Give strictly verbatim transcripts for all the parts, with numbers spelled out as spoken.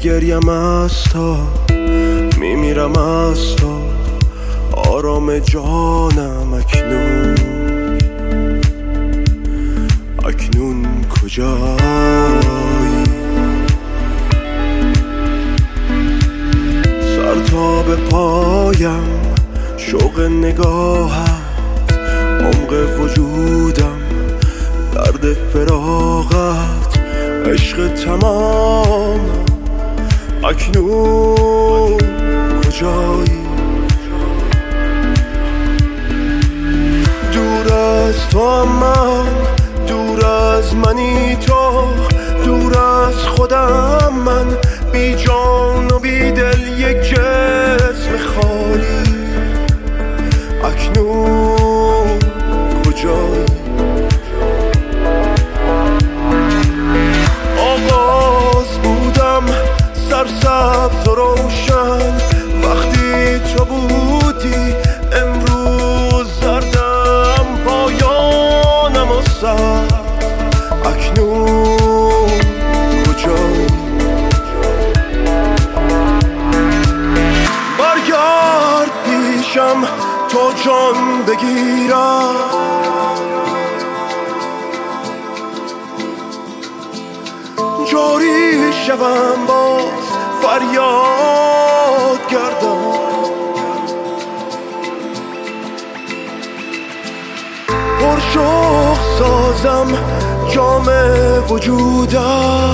میگریم از تا میمیرم از تا آرام جانم اکنون اکنون کجایی؟ سر تا به پایم شوق نگاهت عمق وجودم درد فراغت عشق تمام اکنون کجایی؟ دور از تو هم من دور از منی تو دور از خودم من بی جان و بی دل یک جسم خالی اکنون کجایی؟ آغاز بودم سرسبز و روشن وقتی تو بودی امروز زردم پایانم و سر اکنون کجایی؟ برگرد پیشم تو جان بگیرم جاری شوم باز فریاد گردم پرشوق سازم جام وجودم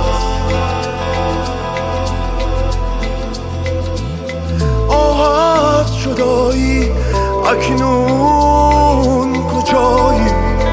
آه از جدایی اکنون کجایی؟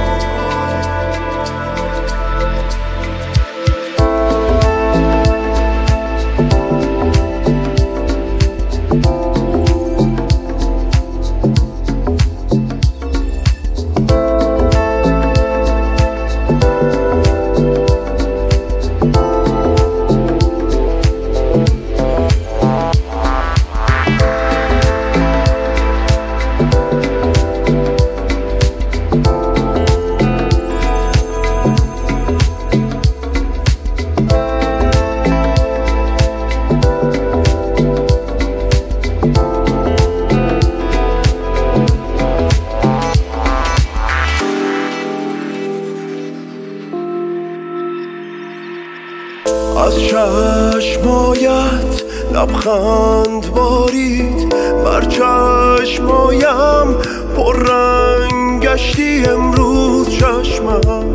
از چشمایت لبخند بارید بر چشمایم پر رنگ گشتی امروز چشمم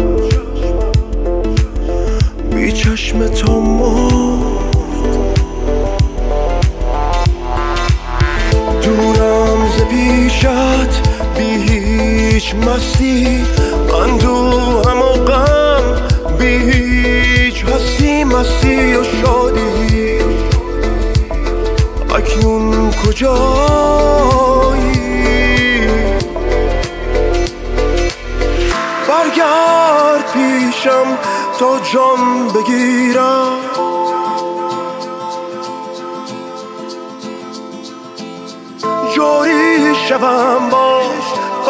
بی چشم تو مرد دورم ز پیشت بی هیچ مستی اندوهم و غم بی هیچ هستی مستی و شادی اکنون کجایی؟ برگرد پیشم تا جان بگیرم جاری شوم باز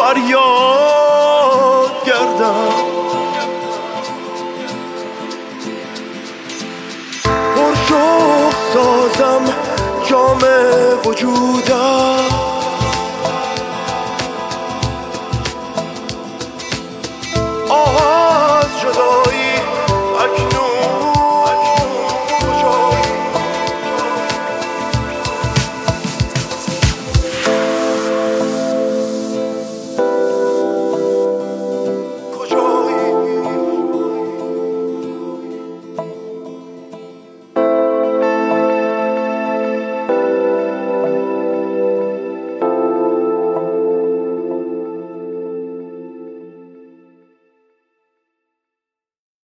فریاد گردم پرشوق سازم جام وجودم